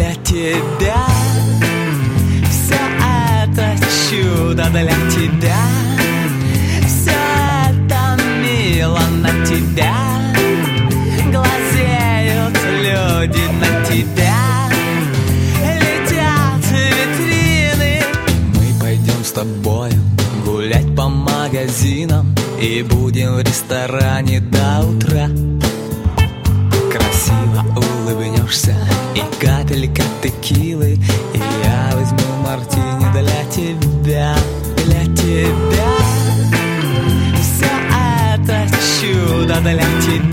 для тебя. Все это чудо для тебя. Все это мило на тебя. Глазеют люди на тебя. Летят витрины. Мы пойдем с тобой гулять по магазинам и будем в ресторане до утра. Красиво улыбнешься и капелька текилы, и я возьму мартини для тебя, для тебя. Все это чудо для тебя.